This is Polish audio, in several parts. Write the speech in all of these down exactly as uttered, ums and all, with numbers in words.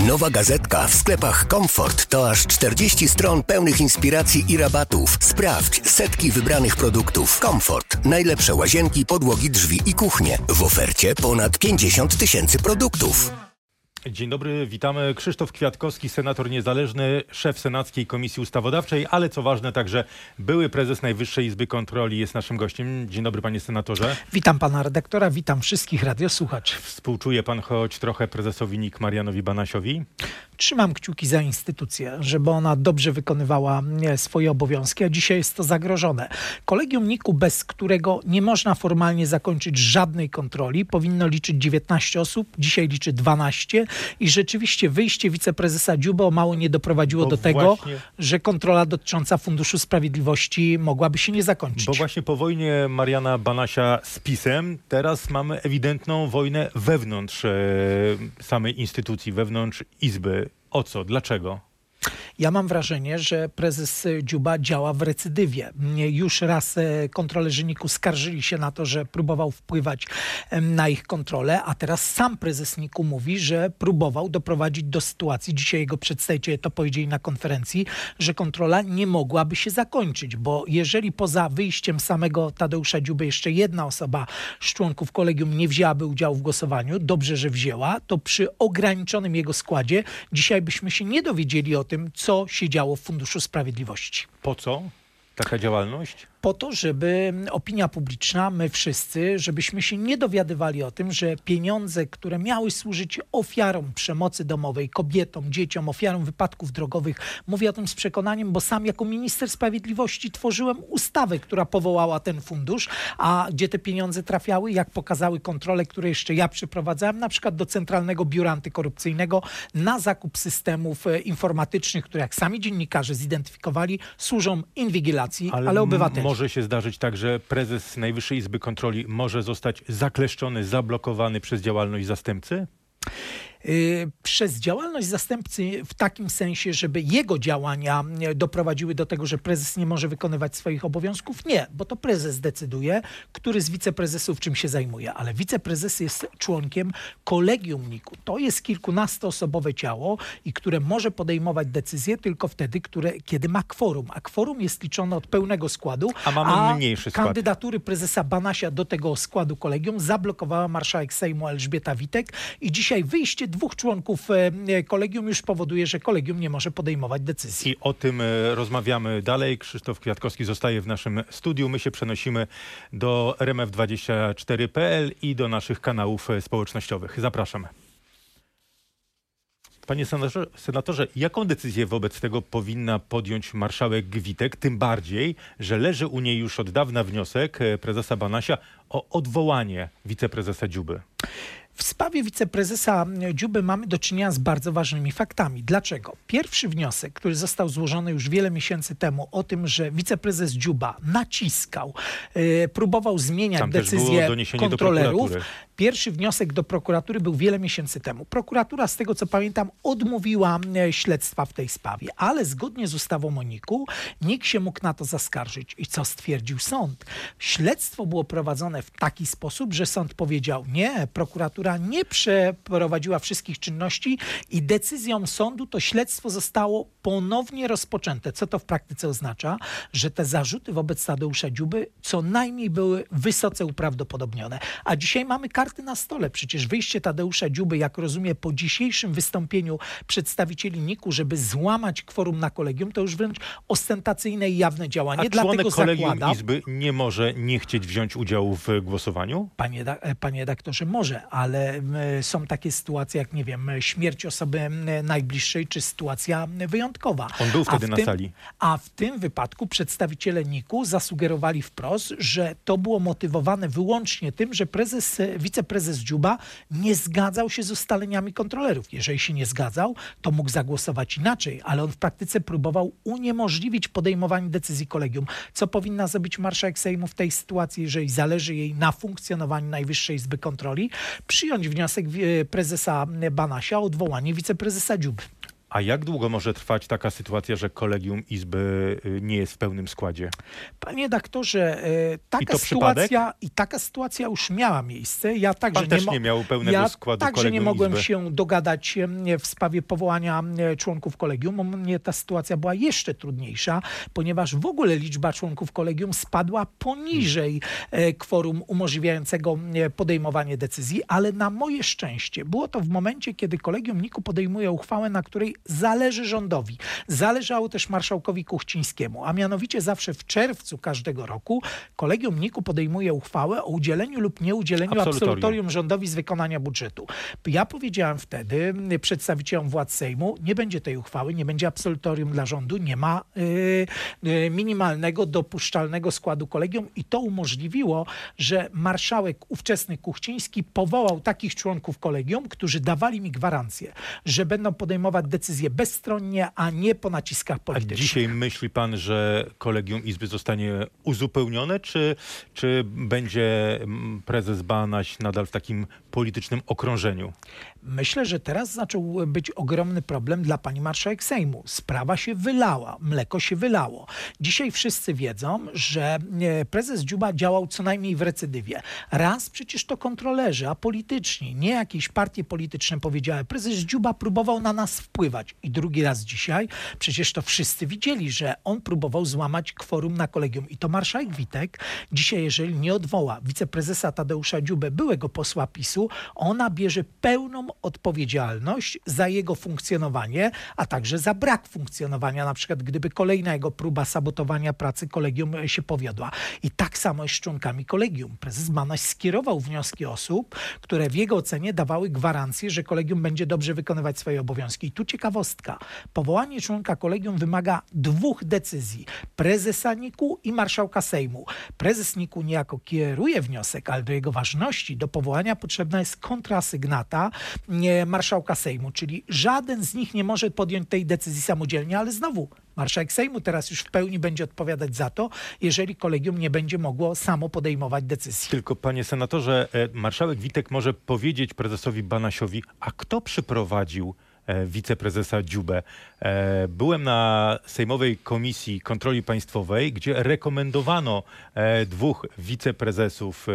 Nowa gazetka w sklepach Comfort to aż czterdzieści stron pełnych inspiracji i rabatów. Sprawdź setki wybranych produktów. Comfort. Najlepsze łazienki, podłogi, drzwi i kuchnie. W ofercie ponad pięćdziesiąt tysięcy produktów. Dzień dobry, witamy. Krzysztof Kwiatkowski, senator niezależny, szef Senackiej Komisji Ustawodawczej, ale co ważne także były prezes Najwyższej Izby Kontroli jest naszym gościem. Dzień dobry, panie senatorze. Witam pana redaktora, witam wszystkich radiosłuchaczy. Współczuje pan choć trochę prezesowi N I K Marianowi Banasiowi? Trzymam kciuki za instytucję, żeby ona dobrze wykonywała swoje obowiązki, a dzisiaj jest to zagrożone. Kolegium N I K-u, bez którego nie można formalnie zakończyć żadnej kontroli, powinno liczyć dziewiętnaście osób, dzisiaj liczy dwanaście i rzeczywiście wyjście wiceprezesa Dziuby o mało nie doprowadziło Bo do tego, właśnie... że kontrola dotycząca Funduszu Sprawiedliwości mogłaby się nie zakończyć. Bo właśnie po wojnie Mariana Banasia z PiS-em teraz mamy ewidentną wojnę wewnątrz e, samej instytucji, wewnątrz Izby. O co? Dlaczego? Ja mam wrażenie, że prezes Dziuba działa w recydywie. Już raz kontrolerzy N I K-u skarżyli się na to, że próbował wpływać na ich kontrolę, a teraz sam prezes N I K-u mówi, że próbował doprowadzić do sytuacji, dzisiaj jego przedstawiciele to powiedzieli na konferencji, że kontrola nie mogłaby się zakończyć, bo jeżeli poza wyjściem samego Tadeusza Dziuby jeszcze jedna osoba z członków kolegium nie wzięłaby udziału w głosowaniu, dobrze, że wzięła, to przy ograniczonym jego składzie dzisiaj byśmy się nie dowiedzieli o tym, co się działo w Funduszu Sprawiedliwości. Po co taka działalność? Po to, żeby opinia publiczna, my wszyscy, żebyśmy się nie dowiadywali o tym, że pieniądze, które miały służyć ofiarom przemocy domowej, kobietom, dzieciom, ofiarom wypadków drogowych, mówię o tym z przekonaniem, bo sam jako minister sprawiedliwości tworzyłem ustawę, która powołała ten fundusz, a gdzie te pieniądze trafiały, jak pokazały kontrole, które jeszcze ja przeprowadzałem, na przykład do Centralnego Biura Antykorupcyjnego na zakup systemów informatycznych, które jak sami dziennikarze zidentyfikowali, służą inwigilacji, ale, ale obywateli. Może się zdarzyć tak, że prezes Najwyższej Izby Kontroli może zostać zakleszczony, zablokowany przez działalność zastępcy? Yy, przez działalność zastępcy w takim sensie, żeby jego działania doprowadziły do tego, że prezes nie może wykonywać swoich obowiązków? Nie, bo to prezes decyduje, który z wiceprezesów czym się zajmuje, ale wiceprezes jest członkiem kolegium N I K-u. To jest kilkunastoosobowe ciało i które może podejmować decyzje tylko wtedy, które, kiedy ma kworum, a kworum jest liczone od pełnego składu, a mamy a mniejszy skład. Kandydatury prezesa Banasia do tego składu kolegium zablokowała marszałek Sejmu Elżbieta Witek i dzisiaj wyjście dwóch członków kolegium już powoduje, że kolegium nie może podejmować decyzji. I o tym rozmawiamy dalej. Krzysztof Kwiatkowski zostaje w naszym studiu. My się przenosimy do R M F dwadzieścia cztery kropka p l i do naszych kanałów społecznościowych. Zapraszam. Panie senatorze, senatorze, jaką decyzję wobec tego powinna podjąć marszałek Witek? Tym bardziej, że leży u niej już od dawna wniosek prezesa Banasia o odwołanie wiceprezesa Dziuby. W sprawie wiceprezesa Dziuby mamy do czynienia z bardzo ważnymi faktami. Dlaczego? Pierwszy wniosek, który został złożony już wiele miesięcy temu o tym, że wiceprezes Dziuba naciskał, yy, próbował zmieniać Tam decyzje kontrolerów. Do Pierwszy wniosek do prokuratury był wiele miesięcy temu. Prokuratura, z tego co pamiętam, odmówiła śledztwa w tej sprawie, ale zgodnie z ustawą o N I K-u nikt się mógł na to zaskarżyć. I co stwierdził sąd? Śledztwo było prowadzone w taki sposób, że sąd powiedział nie, prokuratura nie przeprowadziła wszystkich czynności i decyzją sądu to śledztwo zostało ponownie rozpoczęte. Co to w praktyce oznacza? Że te zarzuty wobec Tadeusza Dziuby co najmniej były wysoce uprawdopodobnione. A dzisiaj mamy karty na stole. Przecież wyjście Tadeusza Dziuby, jak rozumiem, po dzisiejszym wystąpieniu przedstawicieli N I K-u, żeby złamać kworum na kolegium, to już wręcz ostentacyjne i jawne działanie. A Dlatego członek kolegium zakładam, Izby nie może nie chcieć wziąć udziału w głosowaniu? Panie, panie redaktorze, może, ale są takie sytuacje jak, nie wiem, śmierć osoby najbliższej, czy sytuacja wyjątkowa. On był wtedy tym, na sali. A w tym wypadku przedstawiciele N I K-u zasugerowali wprost, że to było motywowane wyłącznie tym, że prezes, wiceprezes Dziuba nie zgadzał się z ustaleniami kontrolerów. Jeżeli się nie zgadzał, to mógł zagłosować inaczej, ale on w praktyce próbował uniemożliwić podejmowanie decyzji kolegium. Co powinna zrobić marszałek Sejmu w tej sytuacji, jeżeli zależy jej na funkcjonowaniu Najwyższej Izby Kontroli? Przyjąć wniosek prezesa Banasia o odwołanie wiceprezesa Dziuby. A jak długo może trwać taka sytuacja, że kolegium Izby nie jest w pełnym składzie? Panie redaktorze, taka I to sytuacja i taka sytuacja już miała miejsce. Ja także Pan też nie, nie miał pełnego ja składu także kolegium nie mogłem Izby. się dogadać w sprawie powołania członków kolegium. U mnie ta sytuacja była jeszcze trudniejsza, ponieważ w ogóle liczba członków kolegium spadła poniżej hmm. kworum umożliwiającego podejmowanie decyzji, ale na moje szczęście było to w momencie, kiedy kolegium N I K-u podejmuje uchwałę, na której zależy rządowi. Zależało też marszałkowi Kuchcińskiemu, a mianowicie zawsze w czerwcu każdego roku kolegium N I K-u podejmuje uchwałę o udzieleniu lub nieudzieleniu absolutorium, absolutorium rządowi z wykonania budżetu. Ja powiedziałem wtedy przedstawicielom władz Sejmu, nie będzie tej uchwały, nie będzie absolutorium dla rządu, nie ma yy, yy, minimalnego, dopuszczalnego składu kolegium i to umożliwiło, że marszałek ówczesny Kuchciński powołał takich członków kolegium, którzy dawali mi gwarancję, że będą podejmować decyzje bezstronnie, a nie po naciskach politycznych. A dzisiaj myśli pan, że kolegium Izby zostanie uzupełnione, czy, czy będzie prezes Banaś nadal w takim politycznym okrążeniu? Myślę, że teraz zaczął być ogromny problem dla pani marszałek Sejmu. Sprawa się wylała, mleko się wylało. Dzisiaj wszyscy wiedzą, że prezes Dziuba działał co najmniej w recydywie. Raz przecież to kontrolerzy apolityczni, nie jakieś partie polityczne powiedziały. Prezes Dziuba próbował na nas wpływać. I drugi raz dzisiaj przecież to wszyscy widzieli, że on próbował złamać kworum na kolegium. I to marszałek Witek dzisiaj, jeżeli nie odwoła wiceprezesa Tadeusza Dziubę, byłego posła PiSu, ona bierze pełną odpowiedzialność za jego funkcjonowanie, a także za brak funkcjonowania, na przykład gdyby kolejna jego próba sabotowania pracy kolegium się powiodła. I tak samo jest z członkami kolegium. Prezes Banaś skierował wnioski osób, które w jego ocenie dawały gwarancję, że kolegium będzie dobrze wykonywać swoje obowiązki. I tu ciekawostka. Powołanie członka kolegium wymaga dwóch decyzji. Prezesa N I K-u i marszałka Sejmu. Prezes N I K-u niejako kieruje wniosek, ale do jego ważności, do powołania potrzebna jest kontrasygnata nie, marszałka Sejmu, czyli żaden z nich nie może podjąć tej decyzji samodzielnie, ale znowu marszałek Sejmu teraz już w pełni będzie odpowiadać za to, jeżeli kolegium nie będzie mogło samo podejmować decyzji. Tylko panie senatorze, marszałek Witek może powiedzieć prezesowi Banasiowi, a kto przyprowadził wiceprezesa Dziubę. Byłem na Sejmowej Komisji Kontroli Państwowej, gdzie rekomendowano dwóch wiceprezesów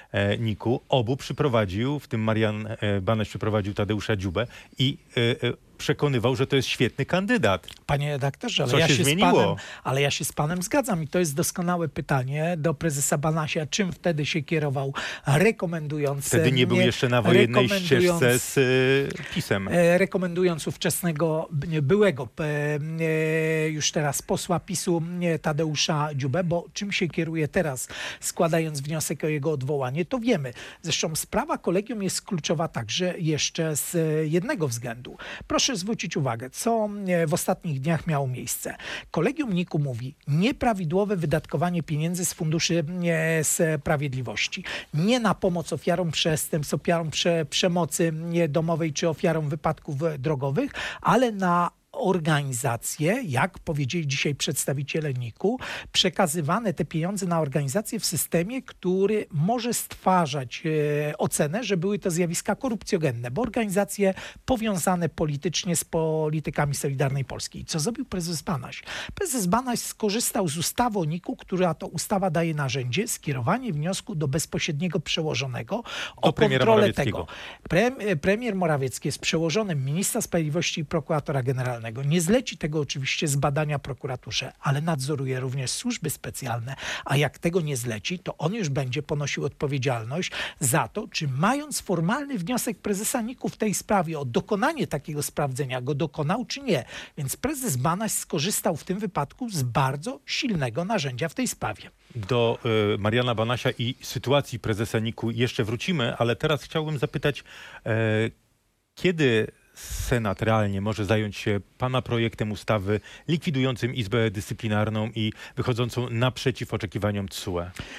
N I K-u. Obu przyprowadził, w tym Marian Banaś przyprowadził Tadeusza Dziubę i przekonywał, że to jest świetny kandydat. Panie redaktorze, ale Co ja się się zmieniło? Z panem, ale ja się z panem zgadzam i to jest doskonałe pytanie do prezesa Banasia, czym wtedy się kierował, rekomendując... Wtedy nie był nie, jeszcze na wojennej ścieżce z y, PiS-em. Rekomendując ówczesnego, byłego już teraz posła PiSu Tadeusza Dziubę, bo czym się kieruje teraz, składając wniosek o jego odwołanie, to wiemy. Zresztą sprawa kolegium jest kluczowa także jeszcze z jednego względu. Proszę zwrócić uwagę, co w ostatnich dniach miało miejsce. Kolegium N I K-u mówi nieprawidłowe wydatkowanie pieniędzy z funduszy sprawiedliwości. Nie na pomoc ofiarom przestępstw, ofiarom prze, przemocy domowej czy ofiarom wypadków drogowych, ale na organizacje, jak powiedzieli dzisiaj przedstawiciele N I K-u, przekazywane te pieniądze na organizacje w systemie, który może stwarzać e, ocenę, że były to zjawiska korupcjogenne, bo organizacje powiązane politycznie z politykami Solidarnej Polski. I co zrobił prezes Banaś? Prezes Banaś skorzystał z ustawy o N I K-u, która to ustawa daje narzędzie, skierowanie wniosku do bezpośredniego przełożonego o kontrolę tego. Pre, premier Morawiecki jest przełożonym ministra sprawiedliwości i prokuratora generalnego. Nie zleci tego oczywiście z badania prokuraturze, ale nadzoruje również służby specjalne, a jak tego nie zleci, to on już będzie ponosił odpowiedzialność za to, czy mając formalny wniosek prezesa N I K-u w tej sprawie o dokonanie takiego sprawdzenia, go dokonał czy nie. Więc prezes Banaś skorzystał w tym wypadku z bardzo silnego narzędzia w tej sprawie. Do y, Mariana Banasia i sytuacji prezesa N I K-u jeszcze wrócimy, ale teraz chciałbym zapytać, y, kiedy Senat realnie może zająć się pana projektem ustawy likwidującym Izbę Dyscyplinarną i wychodzącą naprzeciw oczekiwaniom T S U E?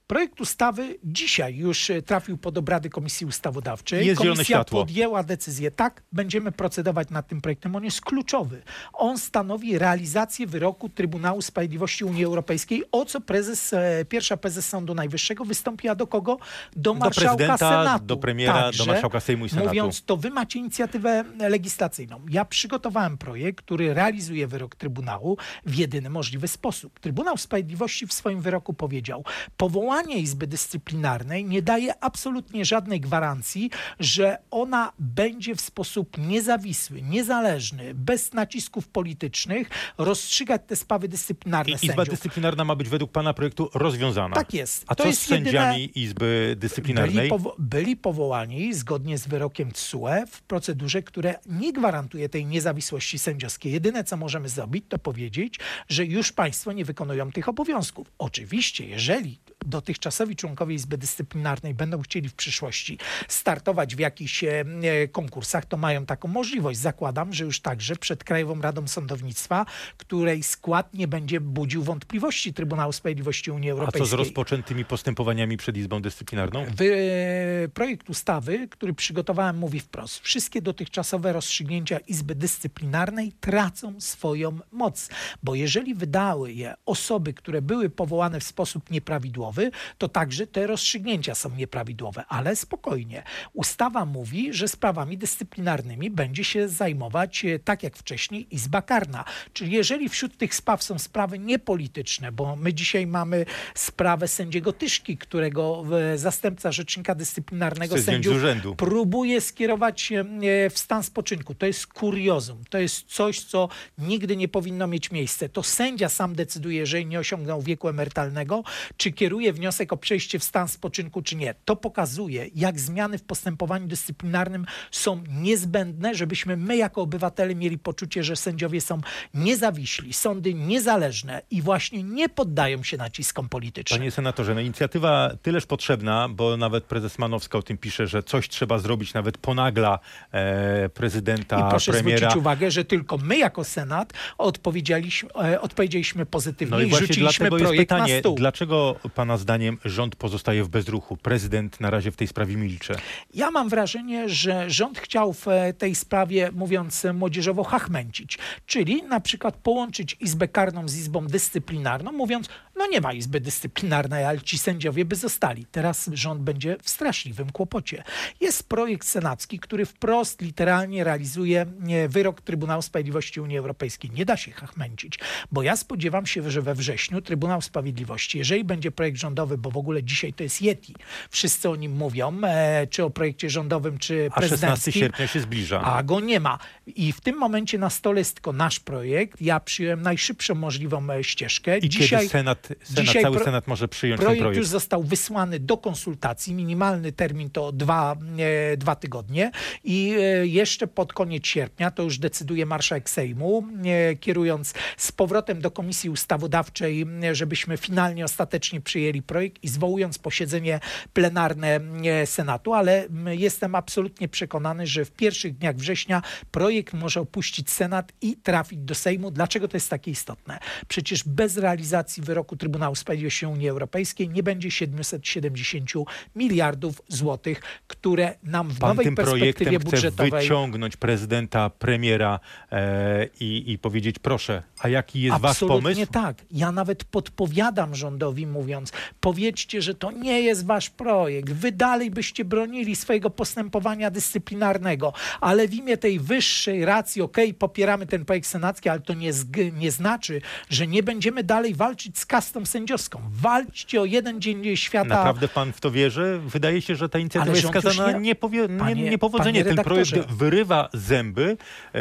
Projekt ustawy dzisiaj już trafił pod obrady Komisji Ustawodawczej. Jest zielone Komisja światło. podjęła decyzję. Tak, będziemy procedować nad tym projektem. On jest kluczowy. On stanowi realizację wyroku Trybunału Sprawiedliwości Unii Europejskiej, o co prezes, pierwsza prezes Sądu Najwyższego wystąpiła do kogo? Do marszałka do prezydenta, Senatu. do premiera, Także, do marszałka Sejmu i Senatu. Mówiąc, to wy macie inicjatywę legislacyjną. Ja przygotowałem projekt, który realizuje wyrok Trybunału w jedyny możliwy sposób. Trybunał Sprawiedliwości w swoim wyroku powiedział, powołanie Izby Dyscyplinarnej nie daje absolutnie żadnej gwarancji, że ona będzie w sposób niezawisły, niezależny, bez nacisków politycznych rozstrzygać te sprawy dyscyplinarne I Izba sędziów. Dyscyplinarna ma być według pana projektu rozwiązana. Tak jest. A To co jest z sędziami jedyne... Izby Dyscyplinarnej? Byli, powo- byli powołani zgodnie z wyrokiem T S U E w procedurze, która nie gwarantuje tej niezawisłości sędziowskiej. Jedyne, co możemy zrobić, to powiedzieć, że już państwo nie wykonują tych obowiązków. Oczywiście, jeżeli dotychczasowi członkowie Izby Dyscyplinarnej będą chcieli w przyszłości startować w jakichś e, konkursach, to mają taką możliwość. Zakładam, że już także przed Krajową Radą Sądownictwa, której skład nie będzie budził wątpliwości Trybunału Sprawiedliwości Unii A Europejskiej. co z rozpoczętymi postępowaniami przed Izbą Dyscyplinarną? Wy, projekt ustawy, który przygotowałem, mówi wprost. Wszystkie dotychczasowe rozstrzygnięcia Izby Dyscyplinarnej tracą swoją moc, bo jeżeli wydały je osoby, które były powołane w sposób nieprawidłowy, to także te rozstrzygnięcia są nieprawidłowe. Ale spokojnie. Ustawa mówi, że sprawami dyscyplinarnymi będzie się zajmować, tak jak wcześniej, Izba Karna. Czyli jeżeli wśród tych spraw są sprawy niepolityczne, bo my dzisiaj mamy sprawę sędziego Tyszki, którego zastępca rzecznika dyscyplinarnego sędziów próbuje skierować w stan spoczynku. To jest kuriozum. To jest coś, co nigdy nie powinno mieć miejsca. To sędzia sam decyduje, jeżeli nie osiągnął wieku emerytalnego, czy kieruje wniosek o przejście w stan spoczynku, czy nie. To pokazuje, jak zmiany w postępowaniu dyscyplinarnym są niezbędne, żebyśmy my jako obywatele mieli poczucie, że sędziowie są niezawiśli, sądy niezależne i właśnie nie poddają się naciskom politycznym. Panie senatorze, no inicjatywa tyleż potrzebna, bo nawet prezes Manowska o tym pisze, że coś trzeba zrobić, nawet ponagla e, prezydenta, I proszę premiera. zwrócić uwagę, że tylko my jako Senat odpowiedzieliśmy, e, odpowiedzieliśmy pozytywnie No i i właśnie rzuciliśmy dlatego jest projekt pytanie, na stół. dlaczego pana zdaniem rząd pozostaje w bezruchu? Prezydent na razie w tej sprawie milczy. Ja mam wrażenie, że rząd chciał w tej sprawie, mówiąc młodzieżowo, chachmęcić. Czyli na przykład połączyć Izbę Karną z Izbą Dyscyplinarną, mówiąc, no nie ma Izby Dyscyplinarnej, ale ci sędziowie by zostali. Teraz rząd będzie w straszliwym kłopocie. Jest projekt senacki, który wprost, literalnie realizuje wyrok Trybunału Sprawiedliwości Unii Europejskiej. Nie da się chachmęcić, bo ja spodziewam się, że we wrześniu Trybunał Sprawiedliwości, jeżeli będzie projekt rządowy, bo w ogóle dzisiaj to jest Yeti, wszyscy o nim mówią, e, czy o projekcie rządowym, czy A prezydenckim. szesnastego sierpnia się zbliża. A go nie ma. I w tym momencie na stole jest tylko nasz projekt. Ja przyjąłem najszybszą możliwą e, ścieżkę. I dzisiaj, kiedy Senat, Senat dzisiaj cały pro, Senat może przyjąć projekt ten projekt? już został wysłany do konsultacji. Minimalny termin to dwa, e, dwa tygodnie. I e, jeszcze pod koniec sierpnia, to już decyduje marszałek Sejmu, e, kierując z powrotem do Komisji Ustawodawczej, e, żebyśmy finalnie, ostatecznie przyjęli projekt i zwołując posiedzenie plenarne e, Senatu, ale m, jestem absolutnie przekonany, że w pierwszych dniach września projekt może opuścić Senat i trafić do Sejmu. Dlaczego to jest takie istotne? Przecież bez realizacji wyroku Trybunału Sprawiedliwości Unii Europejskiej nie będzie siedemset siedemdziesiąt miliardów złotych, które nam w Pan nowej tym perspektywie projektem chce budżetowej... wyciągnąć prezydenta, premiera e, i, i powiedzieć, proszę, a jaki jest wasz Absolutnie pomysł? tak. Ja nawet podpowiadam rządowi, mówiąc, powiedzcie, że to nie jest wasz projekt. Wy dalej byście bronili swojego postępowania dyscyplinarnego, ale w imię tej wyższej racji, okej, okay, popieramy ten projekt senacki, ale to nie, zg- nie znaczy, że nie będziemy dalej walczyć z kastą sędziowską. Walczcie o jeden dzień świata. Naprawdę pan w to wierzy? Wydaje się, że ta inicjatywa Ale jest rząd skazana już na nie- niepowie- Panie- nie, niepowodzenie. panie Ten redaktorze. projekt wyrywa zęby e,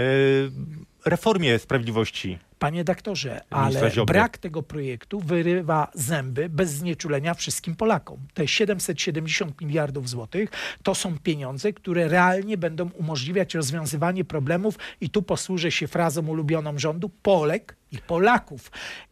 reformie sprawiedliwości. Panie redaktorze, Ministra ale Ziobry. brak tego projektu wyrywa zęby bez znieczulenia wszystkim Polakom. Te siedemset siedemdziesiąt miliardów złotych to są pieniądze, które realnie będą umożliwiać rozwiązywanie problemów i tu posłużę się frazą ulubioną rządu, Polek i Polaków.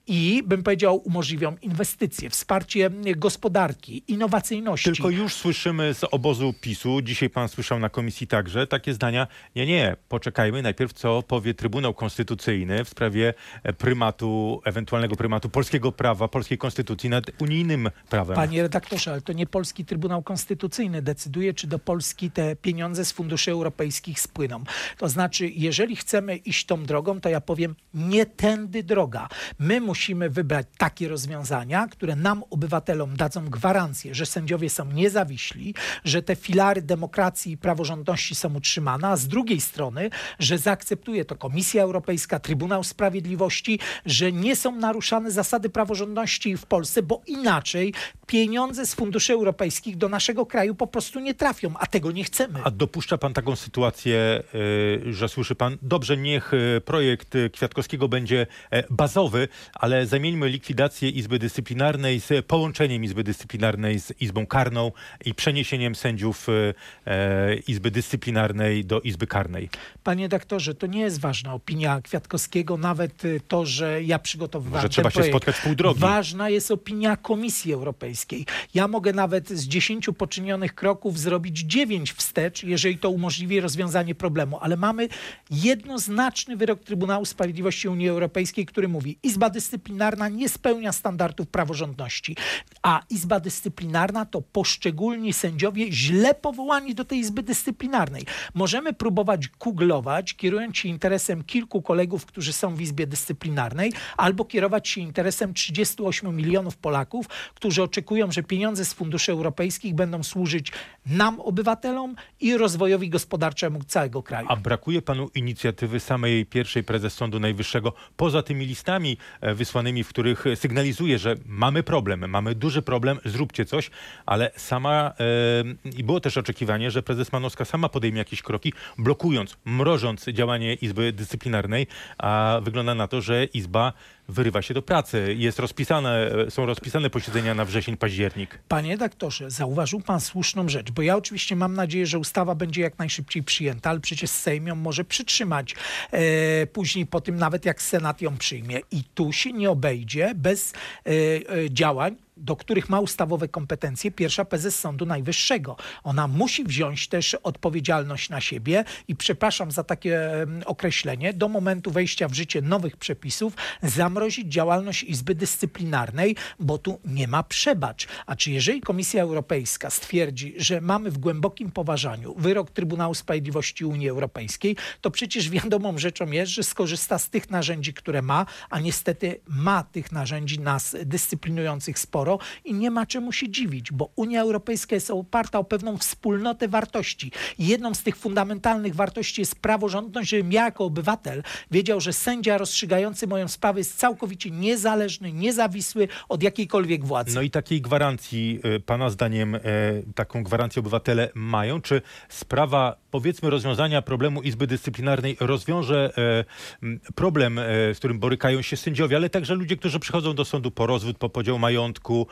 I bym powiedział, umożliwią inwestycje, wsparcie gospodarki, innowacyjności. Tylko już słyszymy z obozu PiSu, dzisiaj pan słyszał na komisji także, takie zdania, nie, nie, poczekajmy najpierw, co powie Trybunał Konstytucyjny w sprawie prymatu, ewentualnego prymatu polskiego prawa, polskiej konstytucji nad unijnym prawem. Panie redaktorze, ale to nie polski Trybunał Konstytucyjny decyduje, czy do Polski te pieniądze z funduszy europejskich spłyną. To znaczy, jeżeli chcemy iść tą drogą, to ja powiem, nie tędy droga. My musimy wybrać takie rozwiązania, które nam, obywatelom, dadzą gwarancję, że sędziowie są niezawiśli, że te filary demokracji i praworządności są utrzymane, a z drugiej strony, że zaakceptuje to Komisja Europejska, Trybunał Sprawiedliwości, że nie są naruszane zasady praworządności w Polsce, bo inaczej pieniądze z funduszy europejskich do naszego kraju po prostu nie trafią, a tego nie chcemy. A dopuszcza pan taką sytuację, yy, że słyszy pan, dobrze, niech yy, projekt yy, Kwiatkowskiego będzie yy, bazowy, ale zamieńmy likwidację Izby Dyscyplinarnej z połączeniem Izby Dyscyplinarnej z Izbą Karną i przeniesieniem sędziów yy, yy, Izby Dyscyplinarnej do Izby Karnej. Panie doktorze, to nie jest ważna opinia Kwiatkowskiego, nawet to, że ja przygotowywałem że ten trzeba projekt. się spotkać w pół drogi. Ważna jest opinia Komisji Europejskiej. Ja mogę nawet z dziesięciu poczynionych kroków zrobić dziewięć wstecz, jeżeli to umożliwi rozwiązanie problemu, ale mamy jednoznaczny wyrok Trybunału Sprawiedliwości Unii Europejskiej, który mówi, Izba Dyscyplinarna nie spełnia standardów praworządności, a Izba Dyscyplinarna to poszczególni sędziowie źle powołani do tej Izby Dyscyplinarnej. Możemy próbować googlować, kierując się interesem kilku kolegów, którzy są w Izbie Dyscyplinarnej, albo kierować się interesem trzydziestu ośmiu milionów Polaków, którzy oczekują, że pieniądze z funduszy europejskich będą służyć nam, obywatelom i rozwojowi gospodarczemu całego kraju. A brakuje panu inicjatywy samej pierwszej prezes Sądu Najwyższego, poza tymi listami wysłanymi, w których sygnalizuje, że mamy problem, mamy duży problem, zróbcie coś, ale sama e, i było też oczekiwanie, że prezes Manowska sama podejmie jakieś kroki, blokując, mrożąc działanie Izby Dyscyplinarnej, a wygląda na to, że Izba wyrywa się do pracy. Jest rozpisane, są rozpisane posiedzenia na wrzesień, październik. Panie redaktorze, zauważył pan słuszną rzecz, bo ja oczywiście mam nadzieję, że ustawa będzie jak najszybciej przyjęta, ale przecież Sejm ją może przytrzymać e, później po tym, nawet jak Senat ją przyjmie. I tu się nie obejdzie bez e, e, działań, do których ma ustawowe kompetencje pierwsza prezes Sądu Najwyższego. Ona musi wziąć też odpowiedzialność na siebie i przepraszam za takie określenie, do momentu wejścia w życie nowych przepisów zamrozić działalność Izby Dyscyplinarnej, bo tu nie ma przebacz. A czy jeżeli Komisja Europejska stwierdzi, że mamy w głębokim poważaniu wyrok Trybunału Sprawiedliwości Unii Europejskiej, to przecież wiadomą rzeczą jest, że skorzysta z tych narzędzi, które ma, a niestety ma tych narzędzi nas dyscyplinujących sporo, i nie ma czemu się dziwić, bo Unia Europejska jest oparta o pewną wspólnotę wartości. I jedną z tych fundamentalnych wartości jest praworządność, żebym ja jako obywatel wiedział, że sędzia rozstrzygający moją sprawę jest całkowicie niezależny, niezawisły od jakiejkolwiek władzy. No i takiej gwarancji, pana zdaniem, taką gwarancję obywatele mają? Czy sprawa, powiedzmy, rozwiązania problemu Izby Dyscyplinarnej rozwiąże problem, z którym borykają się sędziowie, ale także ludzie, którzy przychodzą do sądu po rozwód, po podział majątku,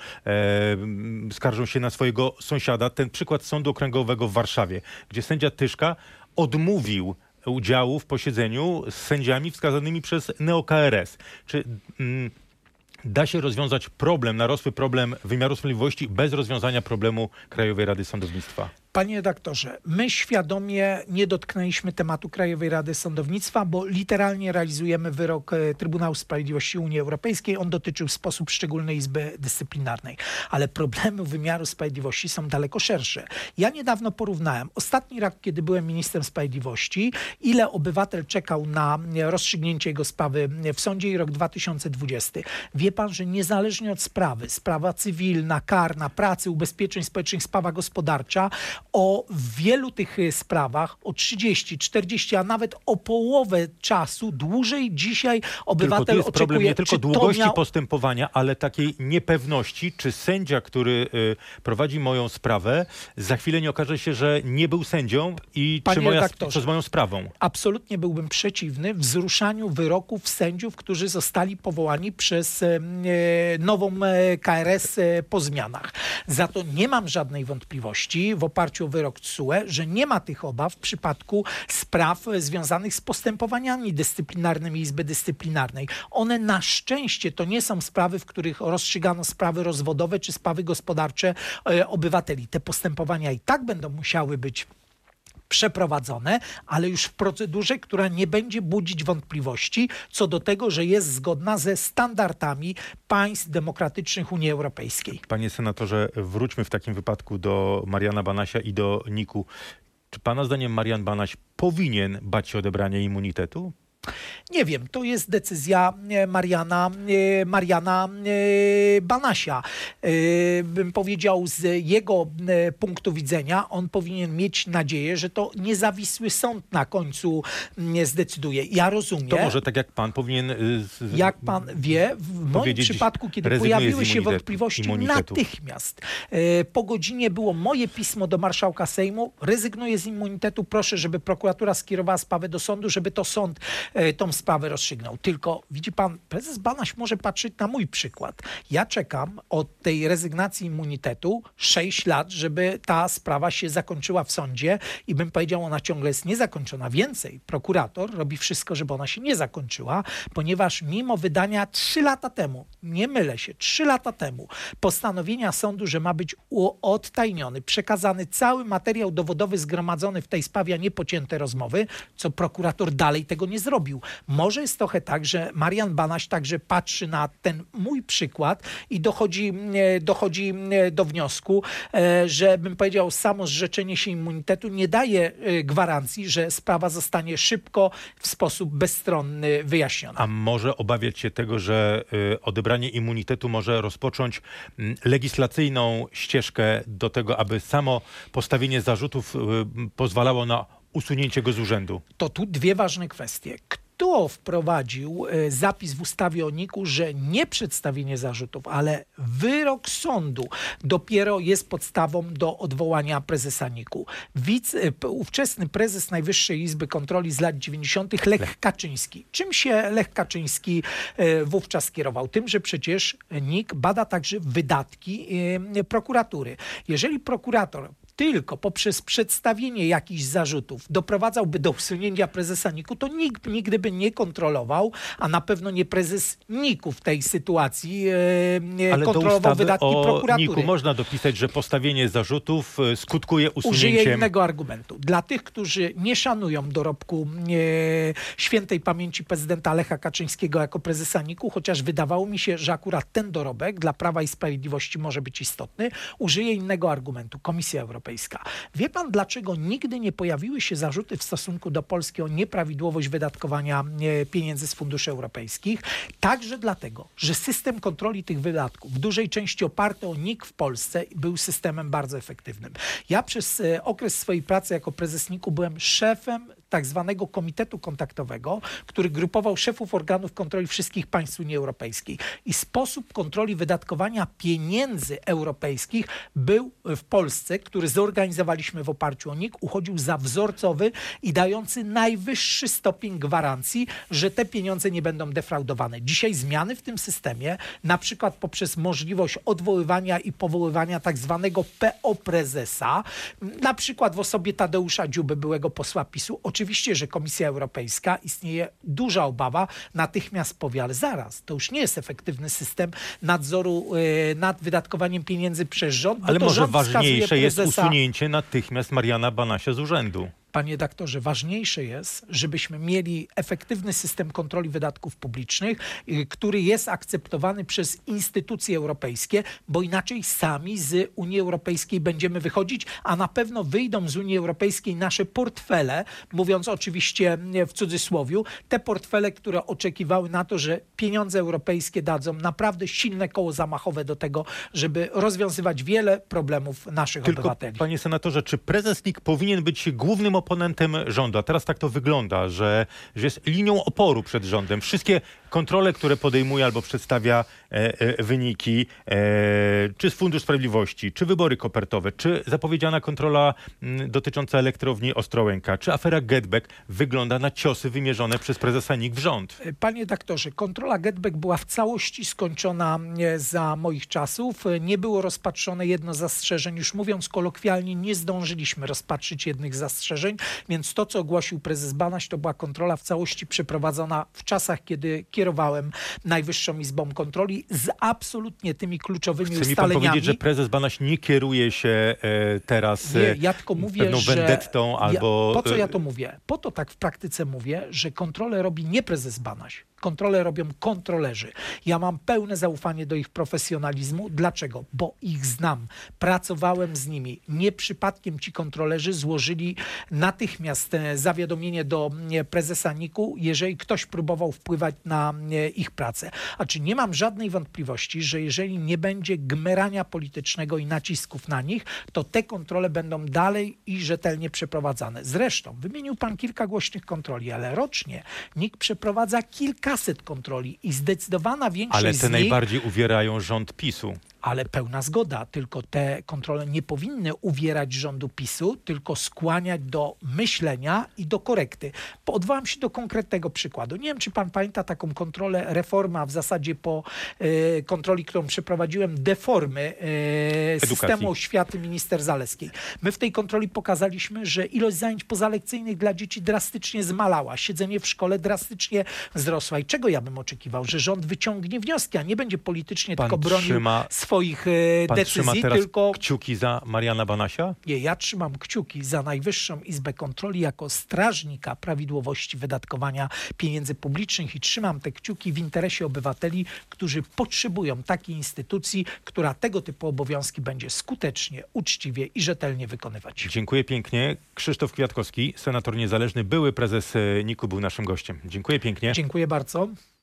e, skarżą się na swojego sąsiada. Ten przykład Sądu Okręgowego w Warszawie, gdzie sędzia Tyszka odmówił udziału w posiedzeniu z sędziami wskazanymi przez neo-K R S. Czy mm, da się rozwiązać problem, narosły problem wymiaru sprawiedliwości bez rozwiązania problemu Krajowej Rady Sądownictwa? Panie redaktorze, my świadomie nie dotknęliśmy tematu Krajowej Rady Sądownictwa, bo literalnie realizujemy wyrok Trybunału Sprawiedliwości Unii Europejskiej. On dotyczył w sposób szczególny Izby Dyscyplinarnej. Ale problemy wymiaru sprawiedliwości są daleko szersze. Ja niedawno porównałem ostatni rok, kiedy byłem ministrem sprawiedliwości, ile obywatel czekał na rozstrzygnięcie jego sprawy w sądzie i rok dwa tysiące dwudziesty. Wie pan, że niezależnie od sprawy, sprawa cywilna, karna, pracy, ubezpieczeń społecznych, sprawa gospodarcza, o wielu tych sprawach, o trzydzieści, czterdzieści, a nawet o połowę czasu dłużej dzisiaj obywatel tylko tu jest oczekuje. Problem nie tylko długości miał... postępowania, ale takiej niepewności, czy sędzia, który y, prowadzi moją sprawę, za chwilę nie okaże się, że nie był sędzią i Panie czy moja, redaktorze, co z moją sprawą. Absolutnie byłbym przeciwny wzruszaniu wyroków sędziów, którzy zostali powołani przez e, nową K R S e, po zmianach. Za to nie mam żadnej wątpliwości w oparciu oparciu o wyrok T S U E, że nie ma tych obaw w przypadku spraw związanych z postępowaniami dyscyplinarnymi Izby Dyscyplinarnej. One na szczęście to nie są sprawy, w których rozstrzygano sprawy rozwodowe czy sprawy gospodarcze e, obywateli. Te postępowania i tak będą musiały być przeprowadzone, ale już w procedurze, która nie będzie budzić wątpliwości co do tego, że jest zgodna ze standardami państw demokratycznych Unii Europejskiej. Panie senatorze, wróćmy w takim wypadku do Mariana Banasia i do Niku. Czy pana zdaniem Marian Banaś powinien bać się odebrania immunitetu? Nie wiem, to jest decyzja Mariana, Mariana Banasia. Bym powiedział, z jego punktu widzenia on powinien mieć nadzieję, że to niezawisły sąd na końcu zdecyduje. Ja rozumiem. To może tak jak pan powinien... Jak pan wie, w moim przypadku, kiedy pojawiły się wątpliwości, immunitetu. natychmiast po godzinie było moje pismo do marszałka Sejmu, rezygnuję z immunitetu, proszę, żeby prokuratura skierowała sprawę do sądu, żeby to sąd tą sprawę rozstrzygnął. Tylko widzi pan, prezes Banaś może patrzeć na mój przykład. Ja czekam od tej rezygnacji immunitetu sześć lat, żeby ta sprawa się zakończyła w sądzie i bym powiedział, ona ciągle jest niezakończona. Więcej, prokurator robi wszystko, żeby ona się nie zakończyła, ponieważ mimo wydania trzy lata temu, nie mylę się, trzy lata temu, postanowienia sądu, że ma być odtajniony, przekazany cały materiał dowodowy zgromadzony w tej sprawie, a nie pocięte rozmowy, co prokurator dalej tego nie zrobił. Może jest trochę tak, że Marian Banaś także patrzy na ten mój przykład i dochodzi, dochodzi do wniosku, że bym powiedział, samo zrzeczenie się immunitetu nie daje gwarancji, że sprawa zostanie szybko, w sposób bezstronny wyjaśniona. A może obawiać się tego, że odebranie immunitetu może rozpocząć legislacyjną ścieżkę do tego, aby samo postawienie zarzutów pozwalało na usunięcie go z urzędu? To tu dwie ważne kwestie. Kto wprowadził zapis w ustawie o Niku, że nie przedstawienie zarzutów, ale wyrok sądu dopiero jest podstawą do odwołania prezesa Niku? Wice, ówczesny prezes Najwyższej Izby Kontroli z lat dziewięćdziesiątych Lech Kaczyński. Czym się Lech Kaczyński wówczas kierował? Tym, że przecież Nik bada także wydatki prokuratury. Jeżeli prokurator tylko poprzez przedstawienie jakichś zarzutów doprowadzałby do usunięcia prezesa Niku, to nikt nigdy by nie kontrolował, a na pewno nie prezes Niku w tej sytuacji e, Ale kontrolował do ustawy wydatki o prokuratury. Niku można dopisać, że postawienie zarzutów skutkuje usunięciem... Użyję innego argumentu. Dla tych, którzy nie szanują dorobku e, świętej pamięci prezydenta Lecha Kaczyńskiego jako prezesa Niku, chociaż wydawało mi się, że akurat ten dorobek dla Prawa i Sprawiedliwości może być istotny, użyję innego argumentu. Komisja Europejska. Wie pan, dlaczego nigdy nie pojawiły się zarzuty w stosunku do Polski o nieprawidłowość wydatkowania pieniędzy z funduszy europejskich? Także dlatego, że system kontroli tych wydatków, w dużej części oparty o Nik w Polsce, był systemem bardzo efektywnym. Ja przez okres swojej pracy jako prezes Niku byłem szefem tak zwanego komitetu kontaktowego, który grupował szefów organów kontroli wszystkich państw Unii Europejskiej. I sposób kontroli wydatkowania pieniędzy europejskich był w Polsce, który zorganizowaliśmy w oparciu o Nik, uchodził za wzorcowy i dający najwyższy stopień gwarancji, że te pieniądze nie będą defraudowane. Dzisiaj zmiany w tym systemie, na przykład poprzez możliwość odwoływania i powoływania tak zwanego P O prezesa, na przykład w osobie Tadeusza Dziuby, byłego posła PiSu. Oczywiście, że Komisja Europejska, istnieje duża obawa, natychmiast powie, ale zaraz, to już nie jest efektywny system nadzoru y, nad wydatkowaniem pieniędzy przez rząd. Ale to może rząd ważniejsze prezesa... jest usunięcie natychmiast Mariana Banasia z urzędu. Panie doktorze, ważniejsze jest, żebyśmy mieli efektywny system kontroli wydatków publicznych, który jest akceptowany przez instytucje europejskie, bo inaczej sami z Unii Europejskiej będziemy wychodzić, a na pewno wyjdą z Unii Europejskiej nasze portfele, mówiąc oczywiście w cudzysłowiu, te portfele, które oczekiwały na to, że pieniądze europejskie dadzą naprawdę silne koło zamachowe do tego, żeby rozwiązywać wiele problemów naszych Tylko, obywateli. Panie senatorze, czy prezes Nik powinien być głównym oponentem rządu? A teraz tak to wygląda, że, że jest linią oporu przed rządem. Wszystkie kontrole, które podejmuje albo przedstawia e, e, wyniki, e, czy z Fundusz Sprawiedliwości, czy wybory kopertowe, czy zapowiedziana kontrola m, dotycząca elektrowni Ostrołęka, czy afera Getback wygląda na ciosy wymierzone przez prezesa N I K w rząd. Panie doktorze, kontrola Getback była w całości skończona e, za moich czasów. E, Nie było rozpatrzone jedno z zastrzeżeń. Już mówiąc kolokwialnie, nie zdążyliśmy rozpatrzyć jednych zastrzeżeń, więc to, co ogłosił prezes Banaś, to była kontrola w całości przeprowadzona w czasach, kiedy kierowałem Najwyższą Izbą Kontroli z absolutnie tymi kluczowymi Chce mi pan ustaleniami. powiedzieć, że prezes Banaś nie kieruje się e, teraz Nie, e, ja tylko mówię, pewną że... vendettą albo... Ja, po co ja to mówię? Po to tak w praktyce mówię, że kontrolę robi nie prezes Banaś. Kontrolę robią kontrolerzy. Ja mam pełne zaufanie do ich profesjonalizmu. Dlaczego? Bo ich znam. Pracowałem z nimi. Nie przypadkiem ci kontrolerzy złożyli natychmiast e, zawiadomienie do e, prezesa N I K-u, jeżeli ktoś próbował wpływać na e, ich pracę. A czy nie mam żadnej wątpliwości, że jeżeli nie będzie gmerania politycznego i nacisków na nich, to te kontrole będą dalej i rzetelnie przeprowadzane. Zresztą wymienił pan kilka głośnych kontroli, ale rocznie N I K przeprowadza kilka kaset kontroli i zdecydowana większość Ale z te nich... najbardziej uwierają rząd PiSu. Ale pełna zgoda, tylko te kontrole nie powinny uwierać rządu PiSu, tylko skłaniać do myślenia i do korekty. Odwołam się do konkretnego przykładu. Nie wiem, czy pan pamięta taką kontrolę, reforma w zasadzie po e, kontroli, którą przeprowadziłem, deformy e, systemu oświaty minister Zalewskiej. My w tej kontroli pokazaliśmy, że ilość zajęć pozalekcyjnych dla dzieci drastycznie zmalała. Siedzenie w szkole drastycznie wzrosła. I czego ja bym oczekiwał? Że rząd wyciągnie wnioski, a nie będzie politycznie Pan tylko bronił trzyma... swoich Pan decyzji, trzyma teraz tylko... kciuki za Mariana Banasia? Nie, ja trzymam kciuki za Najwyższą Izbę Kontroli jako strażnika prawidłowości wydatkowania pieniędzy publicznych i trzymam te kciuki w interesie obywateli, którzy potrzebują takiej instytucji, która tego typu obowiązki będzie skutecznie, uczciwie i rzetelnie wykonywać. Dziękuję pięknie. Krzysztof Kwiatkowski, senator niezależny, były prezes N I K-u, był naszym gościem. Dziękuję pięknie. Dziękuję bardzo.